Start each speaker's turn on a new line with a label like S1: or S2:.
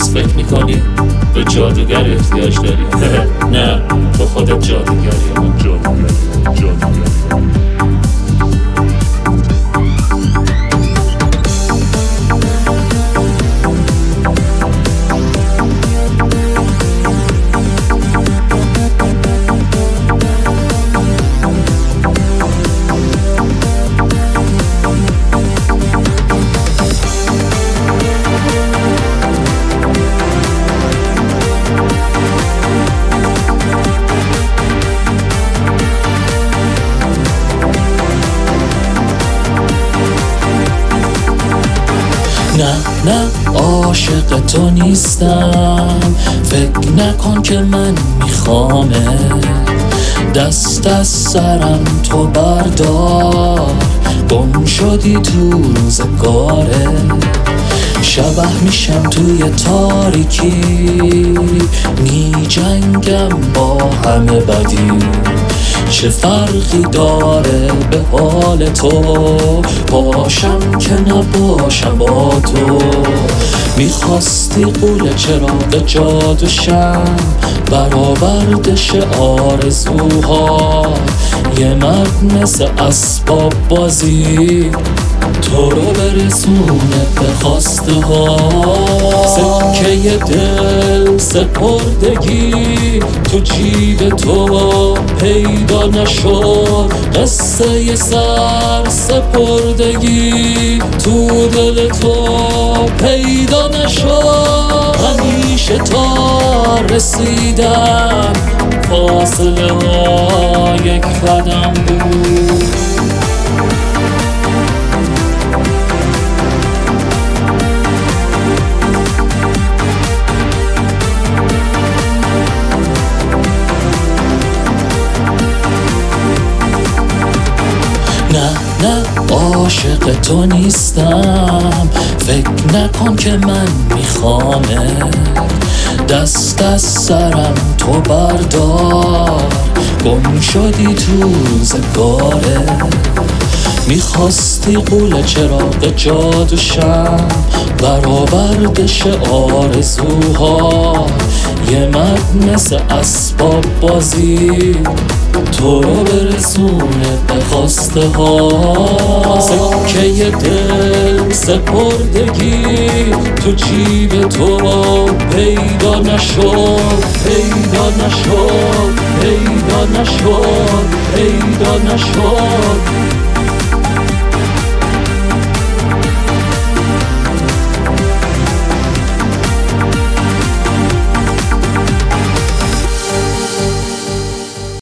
S1: هنوز فکر میکنی به جادوگر احتیاج داری؟ نه، تو خودت جادوگری. نه عاشق تو نیستم، فکر نکن که من میخوامه. دست از سرم تو بردار، گم شدی تو روزگاره. شبح میشم توی تاریکی، می جنگم با همه بدی. چه فرقی داره به حال تو، باشم که نباشم با تو. میخواستی قول چراغ جادوشم، برآوردش آرزوها. یه مرد مثل اسباب بازی تو رو برسونه به خواسته ها. سکه دل سپردگی تو جیب تو پیدا نشد. قصه سر سپردگی تو دل تو پیدا نشد. همیشه تا رسیدم فاصله ها یک قدم بود. نه عاشق تو نیستم، فکر نکن که من میخوامه. دست از سرم تو بردار، گم شدی تو روزگاره. میخواستی قول چراغ جادوشم، برآوردش آرزوها. یه مرد مثل اسباب بازی تو رو برسونه به خواسته ها. سکه دل سپردگی تو جیب تو پیدا نشد. پیدا نشد، پیدا نشد، پیدا نشد.